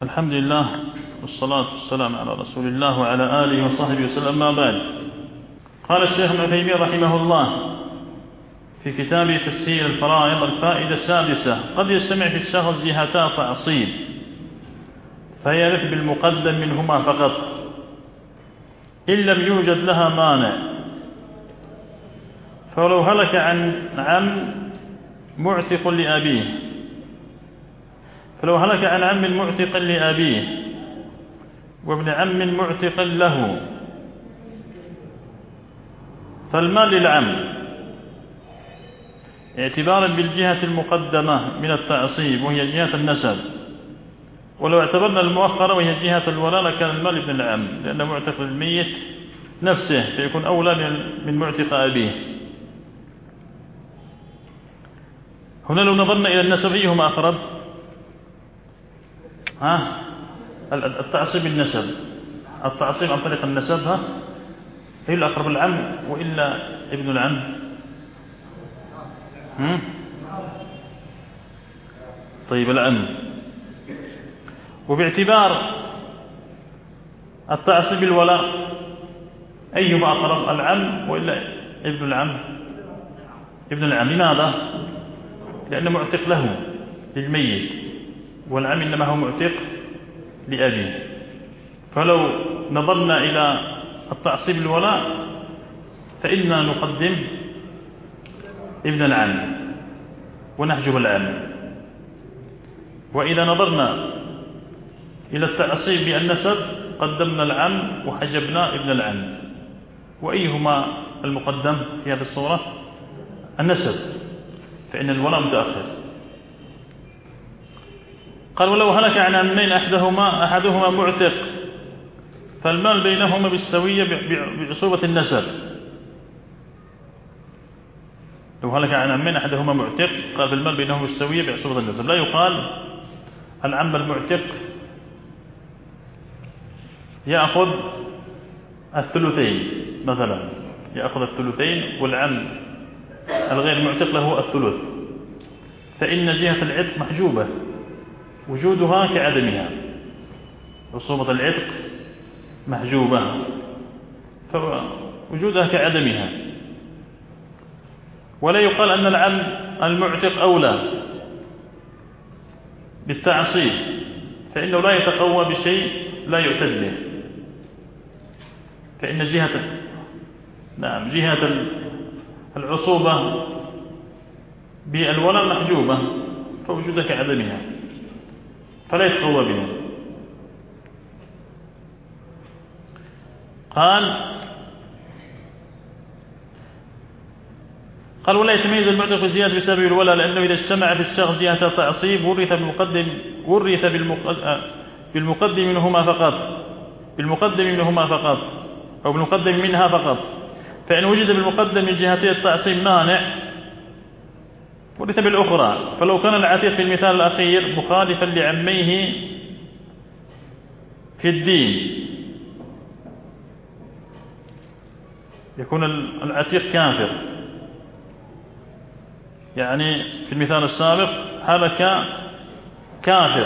الحمد لله والصلاة والسلام على رسول الله وعلى آله وصحبه وسلم. ما بعد، قال الشيخ ابن عثيمين رحمه الله في كتابه تسهيل الفرائض: الفائدة السادسة: قد يجتمع في الشخص جهتا تعصيب فيرث بالمقدم منهما فقط إن لم يوجد لها مانع، فلو هلك عن عم معتق لأبيه معتق لأبيه وابن عم معتق له، فالمال للعم اعتبارا بالجهة المقدمة من التعصيب وهي جهة النسب، ولو اعتبرنا المؤخرة وهي جهة الولاء لكان المال ابن العم لأنه معتق للميت نفسه فيكون أولى من معتق أبيه. هنا لو نظرنا إلى النسب أيهما أقرب؟ التعصيب النسب، التعصيب عن طريق النسب هي الأقرب العم وإلا ابن العم؟ طيب العم. وباعتبار التعصيب الولاء أيهما أقرب؟ العم وإلا ابن العم؟ ابن العم. لماذا؟ لأنه معتق له للميت، والعم إنما هو معتق لأبيه. فلو نظرنا إلى التعصيب الولاء فإننا نقدم ابن العم ونحجب العم، وإذا نظرنا إلى التعصيب بالنسب قدمنا العم وحجبنا ابن العم. وأيهما المقدم في هذه الصورة؟ النسب، فإن الولاء متأخر. قال: ولو هلك عن عمين أحدهما معتق فالمال بينهما بالسوية بعصوبة النسب. لو هلك عن عمين أحدهما معتق قال بالمال بينهما بالسوية بعصوبة النسب، لا يقال العم المعتق يأخذ الثلثين مثلا، يأخذ الثلثين والعم الغير معتق له الثلث، فإن جهة العتق محجوبة وجودها كعدمها، عصوبة العتق محجوبة فوجودها كعدمها. ولا يقال أن العم المعتق أولى بالتعصيب، فإنه لا يتقوى بشيء لا يعتد به، فإن جهة العصوبة بالولاء محجوبة فوجودها كعدمها فلا يتقوى بها. قال: ولا يتميز المعتق بالزيادة بسبب الولاء، لأنه إذا اجتمع في الشخص جهة تعصيب ورث بالمقدم منهما فقط أو بالمقدم منها فقط، فإن وجد بالمقدم من جهتي التعصيب مانع ورث بالأخرى. فلو كان العتيق في المثال الأخير مخالفا لعميه في الدين يكون العتيق كافر، يعني في المثال السابق هلك كافر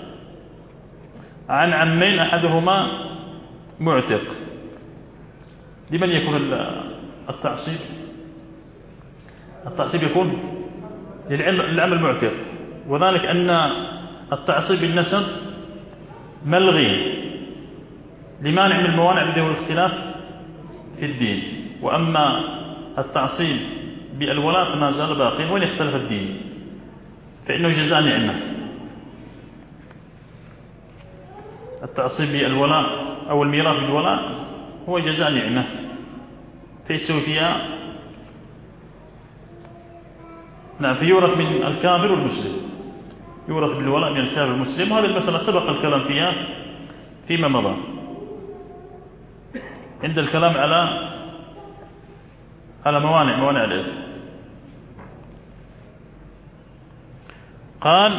عن عمين أحدهما معتق، لمن يكون التعصيب؟ التعصيب يكون للعم المعتق، وذلك أن التعصيب بالنسب ملغي لمانع من الموانع بدون الاختلاف في الدين، وأما التعصيب بالولاء فما زال باقيا وإن اختلف الدين فإنه جزاء نعمة. التعصيب بالولاء أو الميراث بالولاء هو جزاء نعمة فيستوي فيها فيورث من الكافر والمسلم، يورث بالولاء من الكافر والمسلم، وهذه المسألة سبق الكلام فيها فيما مضى عند الكلام على موانع الإرث. قال: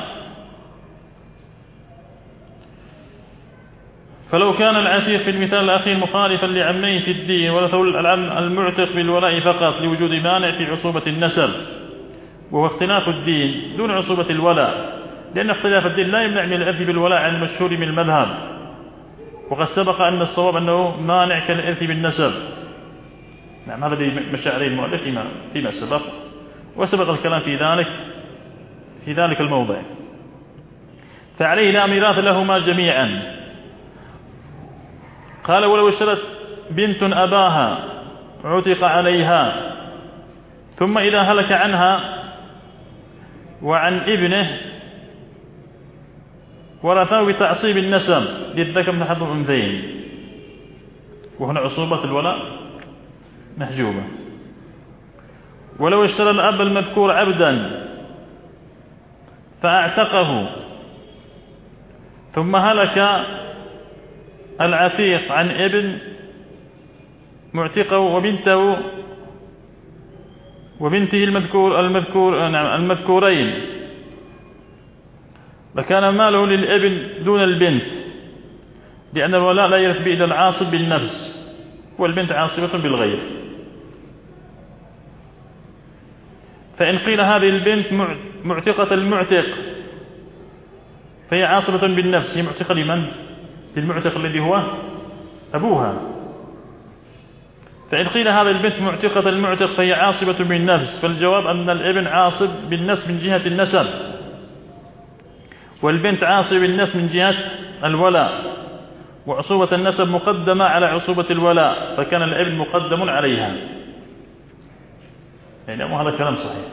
فلو كان العتيق في المثال الأخير مخالفا لعميه في الدين ورثه العم المعتق بالولاء فقط لوجود مانع في عصوبة النسب وهو اختلاف الدين دون عصوبة الولاء، لأن اختلاف الدين لا يمنع من الإرث بالولاء عن المشهور من المذهب، وقد سبق أن الصواب أنه مانع كالإرث بالنسب. نعم هذا مشاعر المؤلف فيما سبق، وسبق الكلام في ذلك الموضع. فعليه لا ميراث لهما جميعا. قال ولو اشترت بنت أباها عتق عليها، ثم إذا هلك عنها وعن ابنه ورثه بتعصيب النسب للذكر مثل حظ الأنثيين، وهنا عصوبة الولاء محجوبة. ولو اشترى الأب المذكور عبدا فأعتقه، ثم هلك العتيق عن ابن معتقه وبنته المذكورين، لكان ماله للابن دون البنت، لأن الولاء لا يرث به إلا العاصب بالنفس، والبنت عاصبة بالغير. فإن قيل هذه البنت معتقة المعتق فهي عاصبة بالنفس، هي معتقة لمن؟ للمعتق الذي هو أبوها. فإن قيل هذه البنت معتقة المعتق فهي عاصبة بالنفس، فالجواب أن الابن عاصب بالنفس من جهة النسب، والبنت عاصب بالنفس من جهة الولاء، وعصوبة النسب مقدمة على عصوبة الولاء، فكان الابن مقدم عليها. يعني هذا كلام صحيح.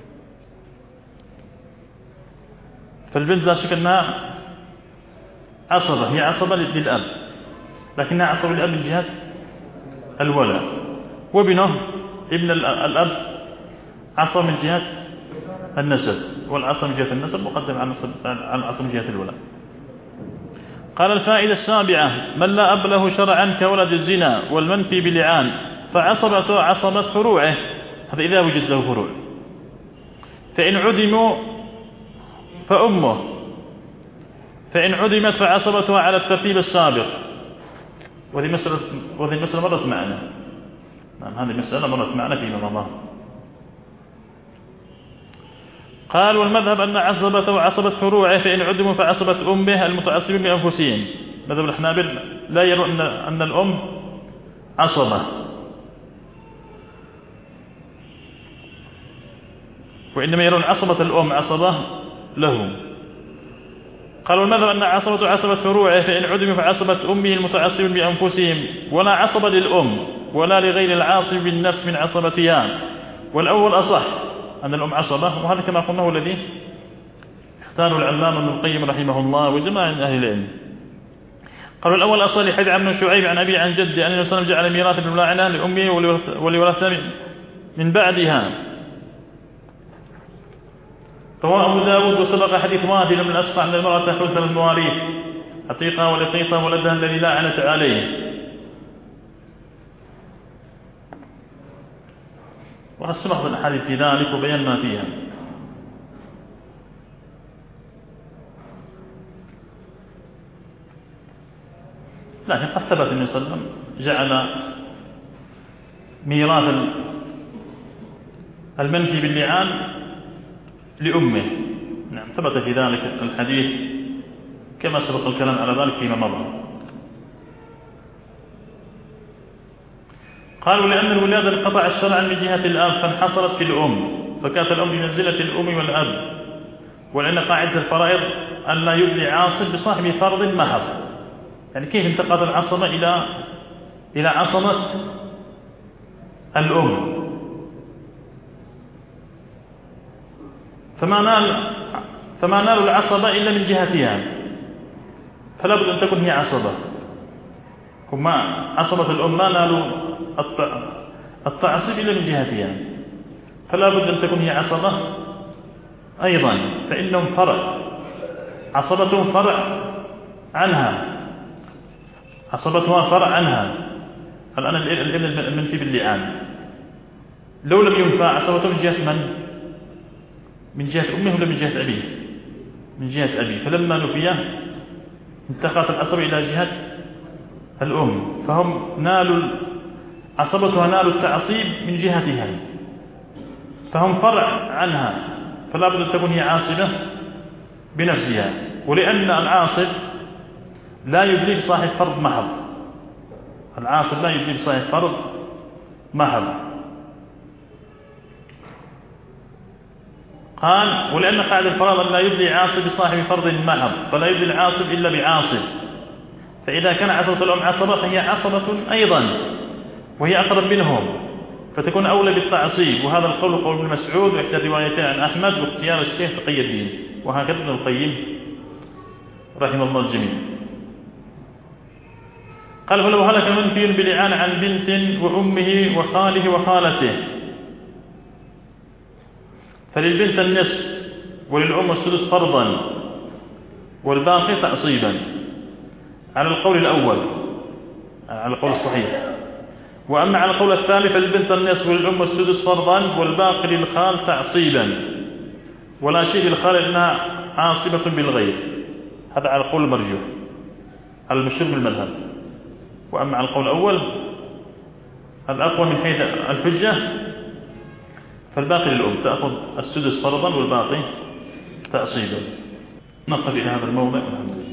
فالبنت لا شك أنها عصبة، هي عصبة للأب، لكنها عصبة للأب من جهة الولاء، وابنه ابن الأب عصبة من جهة النسب، والعصبة من جهة النسب مقدم على العصبة من جهة الولاء. قال الفائدة السابعة: من لا أب له شرعا كولد الزنا والمنفي بلعان، فعصبته عصبة فروعه، هذا إذا وجد له فروع. فإن عدموا فأمه، فإن عدمت فعصبتها على الترتيب السابق. وهذه مسألة مرت معنا. نعم هذه مسألة مرت معنا فيما مضى. قال: والمذهب أن عصبته عصبة فروعه، فإن عدموا فعصبة أمه المتعصبين بأنفسهم. مذهب الحنابل لا يرون أن الأم عصبة، وإنما يرون عصبة الأم عصبة له. قالوا المذهب أن عصبة فروعه، فإن عدموا فعصبة أمه المتعصبين بأنفسهم، ولا عصبة للأم ولا لغير العاصب بالنفس من عصبتها. والأول أصح أن الأم عصبة، وهذا كما قلنا هو الذي اختاره العلامة ابن القيم رحمه الله وجماعة من أهل العلم. قالوا الأول أصح لحديث عن شعيب عن أبي عن جدي أن النبي صلى الله عليه وسلم جعل ميراث الملاعنة لأمه ولورثته من بعدها. رواه أبو داود. وسبق حديث وافد من الأسقع أن المرأة تحوز المواريث عتيقة ولقيطة ولدها الذي لا عنت عليه. وقد سبق الأحاديث في ذلك وبيان ما فيها. لكن قد ثبت النبي صلى الله عليه وسلم جعل ميراث المنفي باللعان لأمه. نعم ثبت في ذلك الحديث كما سبق الكلام على ذلك فيما مضى. قالوا لأن الولادة انقطع شرعا من جهة الأب فانحصرت في الأم، فكانت الأم بمنزلة الأم والأب. ولأن قاعدة الفرائض أن لا يبلي عاصب بصاحب فرض محض. يعني كيف انتقلت العصبة إلى عصبة الأم؟ فما نال العصبة إلا من جهتها، فلا بد أن تكون هي عصبة. وما عصبة الأم ما نالوا التعصيب إلا من جهتها، فلا بد أن تكون هي عصبة أيضا، فإنهم فرع، عصبتهم فرع عنها، عصبتها فرع عنها. الآن الابن المنفي باللعان لو لم ينفع عصبته من جهة من؟ من جهة أمه ولا من جهة أبيه؟ من جهة أبيه. فلما نفي انتقلت العصبة إلى جهة الأم، فهم نالوا عصبتها نالوا التعصيب من جهتها، فهم فرع عنها، فلا بد أن تكون هي عاصبة بنفسها، ولأن العاصب لا يدري بصاحب فرض محض، العاصب لا يدري بصاحب فرض محض. قال ولأن قاعدة الفرائض لا يدري عاصب بصاحب فرض محض، فلا يدري العاصب إلا بعاصب، فإذا كان عصبة الأم عصبة فهي عصبة أيضا وهي أقرب منهم، فتكون أولى بالتعصيب. وهذا القول قول ابن مسعود وإحدى الروايتين عن أحمد واختيار الشيخ تقي الدين، وهكذا ابن القيم رحمه الله الجميع. قال فلو هلك منفي بلعان عن بنت وأمه وخاله وخالته فللبنت النصف وللأم السدس فرضا والباقي تعصيبا على القول الأول، على القول الصحيح. وأما على القول الثاني فللبنت النصف وللأم السدس فرضا والباقي للخال تعصيبا، ولا شيء للخال إنها عاصبة بالغير. هذا على القول المرجوح على المشهور بالمذهب. وأما على القول الأول الأقوى من حيث الحجة فالباقي للأم تأخذ السدس فرضا والباقي تعصيبا. نقف إلى هذا الموضع.